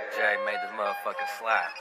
Jay made this motherfucking slap.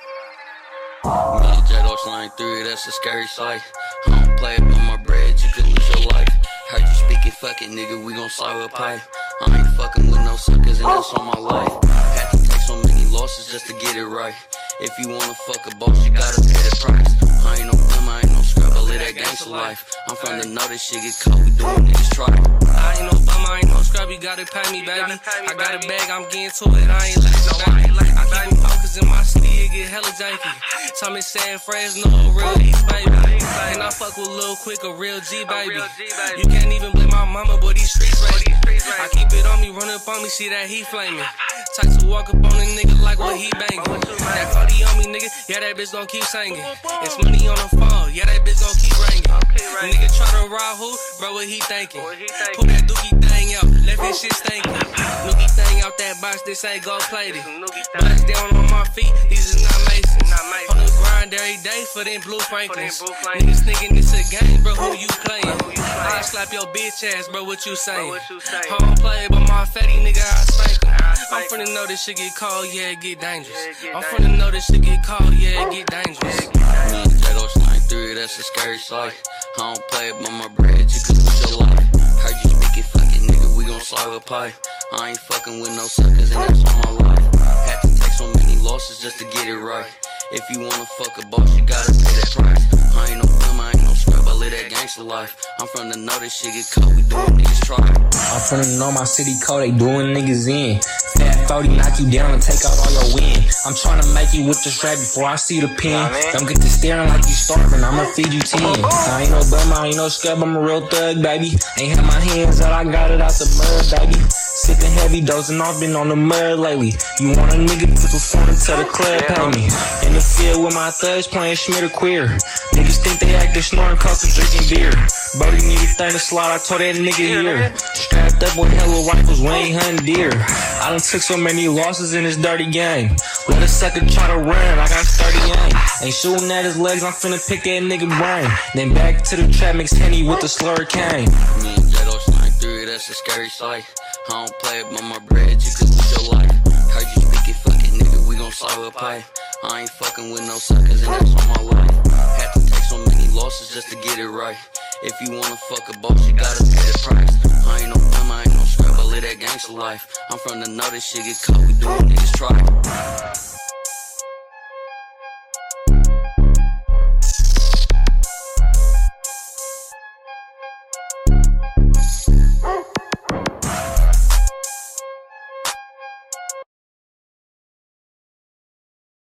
Me and J-Dog Slang 3, that's a scary sight. I don't play it with my bread, you could lose your life. Heard you speaking, fuck it, nigga, we gon' slide with pipe. I ain't fucking with no suckers, and that's on my life. Had to take so many losses just to get it right. If you wanna fuck a boss, you gotta pay the price. I ain't no bum, I ain't no scrub, I live that gangsta life. I'm from the know this shit get caught, we doing niggas try. I ain't no bum, I ain't no scrub, you gotta pay me, baby. I got a bag, I'm getting to it, I ain't lazy, baby. I keep them focus in my city, it get hella janky. Tommy saying friends, no real East, baby. And I fuck with Lil Quick, a real G, baby. You can't even blame my mama, boy, these streets raised. I keep it on me, run up on me, see that he flaming. Type to walk up on a nigga like what he banging. That Cody on me, nigga, yeah, that bitch gon' keep singing. It's money on the phone, yeah, that bitch gon' keep ringing. Nigga try to rob who? Bro, what he thinking? Pull that dookie thing out, left his shit stinking. Nookie thing out that box, this ain't gold plated. Bust down on my feet, these is not Mason. On the grind every day for them blue Franklins. Niggas thinking this a game, bro, who you playing? I slap your bitch ass, bro, what you saying? I don't play but my fatty nigga, I spank him. I'm finna know this shit get cold, yeah, it get dangerous. I'm finna know this shit get cold, yeah, it get dangerous. Me and J-Dog Slang 3, that's a scary sight. I don't play it by my bread, you could lose your life. Heard you speaking, fuck it, nigga, we gon' slide with pipe. I ain't fucking with no suckers, and that's on my life. Had to take so many losses just to get it right. If you wanna fuck a boss, you gotta pay that price. I ain't no film, I ain't no scrub, I live that gangsta life. I'm from the know this shit get caught, we doing niggas try. I'm from the know my city code, they doing niggas in. Fat 40 knock you down and take out all your win. I'm trying to make you with the strap before I see the pin. Don't get to staring like you starving, I'ma feed you 10. I ain't no bum, I ain't no scrub, I'm a real thug, baby. Ain't had my hands out, I got it out the mud, baby. Sipping heavy, dozing off, been on the mud lately. You want a nigga to perform until the club pay me. In the field with my thugs playing Schmidt or queer. Niggas think they actin' snoring cause of drinking beer. Brody need a thing to slide, I told that nigga here. Strapped up with hella rifles, we ain't hunting deer. I done took so many losses in this dirty game. Let a sucker try to run, I got 30 aim. Ain't shooting at his legs, I'm finna pick that nigga brain. Then back to the trap, mix Henny with the slur cane. Me and J-Dog Slang 3, that's a scary sight. I don't play it by my bread, you could lose your life. Heard you speaking, fuck it, nigga, we gon' slide with pipe. I ain't fucking with no suckers, and that's on my life. Had to take so many losses just to get it right. If you wanna fuck a boss, you gotta pay the price. I ain't no bum, I ain't no scrub, I live that gangsta life. I'm from the know this shit get caught, we doing niggas try.